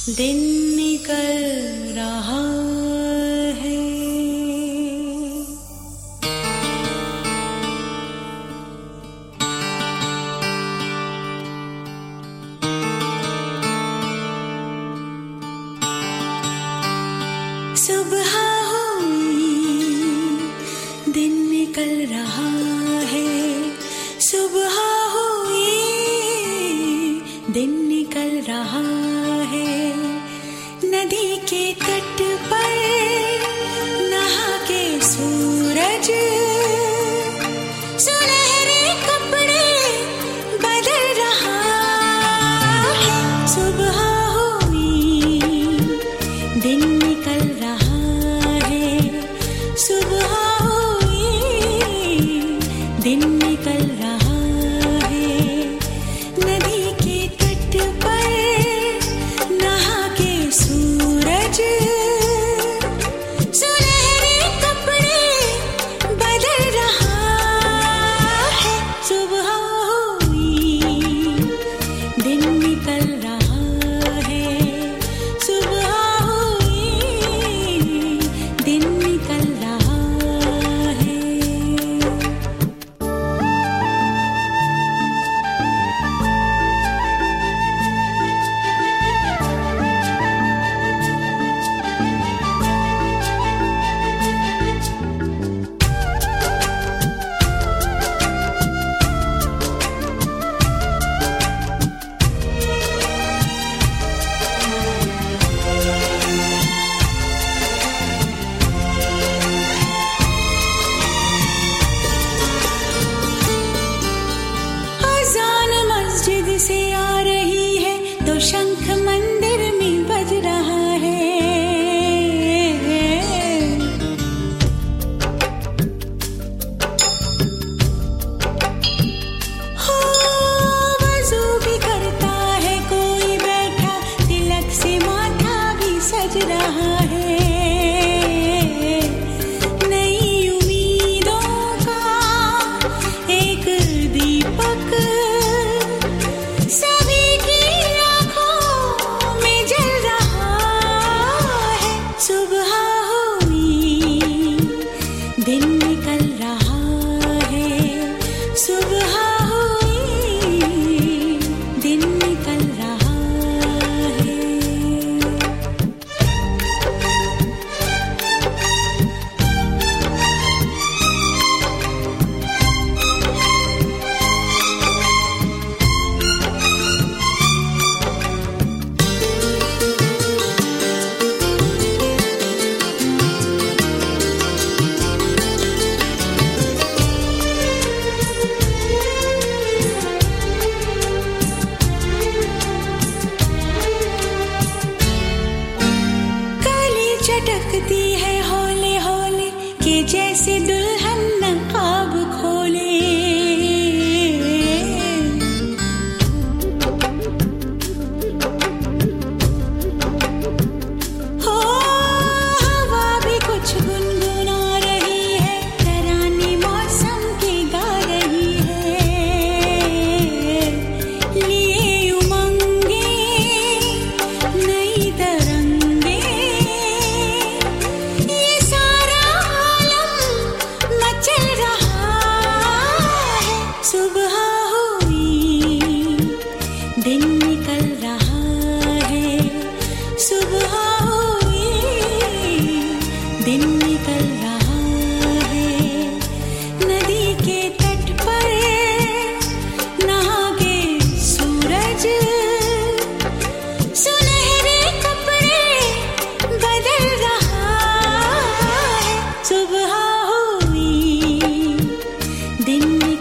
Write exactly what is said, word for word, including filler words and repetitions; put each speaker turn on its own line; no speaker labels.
दिन निकल रहा है। सुबह हुई, दिन निकल रहा है। सुबह हुई, दिन निकल रहा है। नदी के तट पर नहा के सूरज सुनहरे कपड़े बदल रहा है। सुबह हुई, दिन निकल रहा है। सुबह हुई, दिन निकल रहा है। नदी के तट पर नहा के सूरज सुनहरे कपड़े बदल रहा है। सुबह हुई, दिन निकल रहा है। सुबह हुई, दिन निकल रहा है। अज़ान मस्जिद से आ रही है तो शंख मंदिर में बज रहा है। हो वज़ू भी करता है कोई बैठा, तिलक से माथा भी सज रहा है। नई उम्मीदों का एक दीपक सभी की आँखों में जल रहा है। सुबह हुई, दिन निकल रहा है। सुबह हुई, दिन निकल रहा है। काली चटकती है हौले हौले कि जैसे दुल्हन नकाब खोले। हो हवा भी कुछ गुनगुना रही है, तराने मौसम के गा रही है। लिए उमंगे नई तरंगे, ये सारा आलम मचल रहा है। सुबह हुई, दिन निकल रहा है। सुबह हुई, दिन निकल रहा है। नदी के तट पर नहा के सूरज सुनहरे कपड़े बदल रहा है। सुबह हुई, दिन